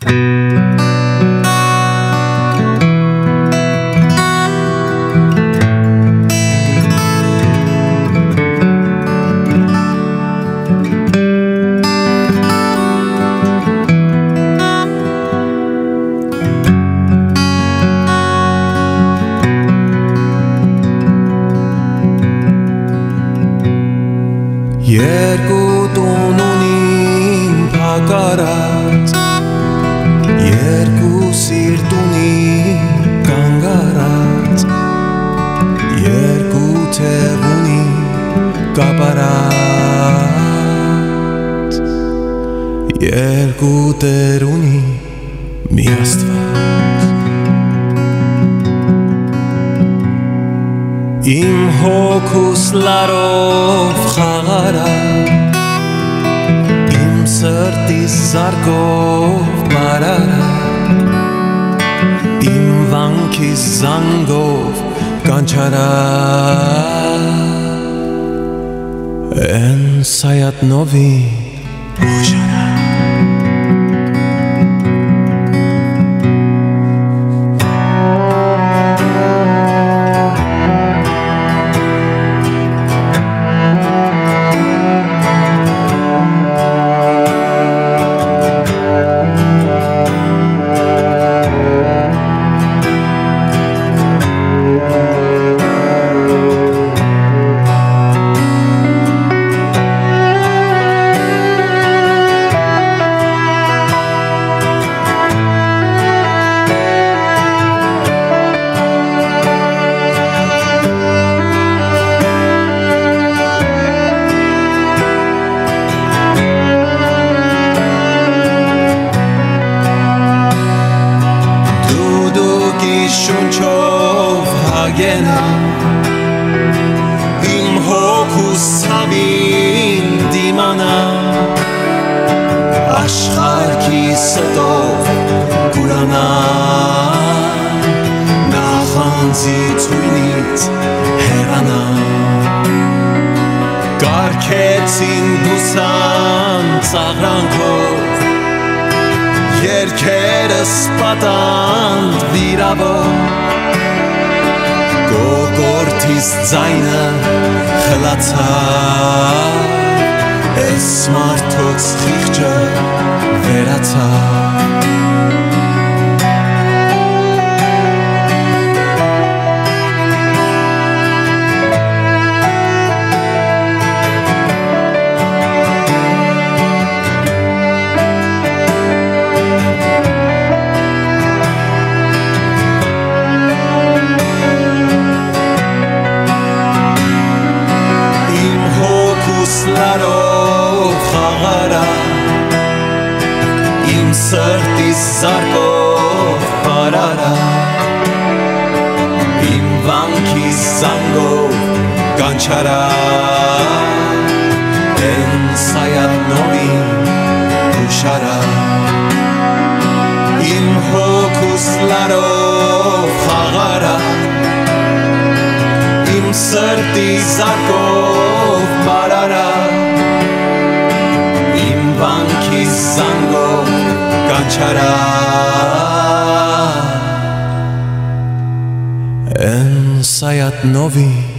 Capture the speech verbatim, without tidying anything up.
երկու տուն ունին փակարած, երկու սիրտ ունին կանգարած, երկու թև ունին կապարած, երկու տեր ունին մի Աստված։ Իմ հոգուս լարով խաղարա, իմ սրտիս զարկով բարարա, իմ վանքիս զանգով կանչարա, են սայատնովին ուժարա։ Շունչով հագենա, իմ հոգուս ցավին դիմանա, աշխարհի ստով կուրանա, նախանձի թույնից հեռանա, կարգեցին բուսան ծաղրանքով, երկերս պատանդ վիրավոր, կոկորդիս ձայնը խլացավ, էս մարդոց խիղճը վերացավ։ Լարով խաղարա, իմ սրտիս զարկով բարարա, իմ վանքիս զանգով կանչարա, են սայատնովին ուշարա, իմ հոգուս լարով խաղարա, իմ սրտիս զարկով բարարա, իմ վանքիս զանգով կանչարա, են սայատնովին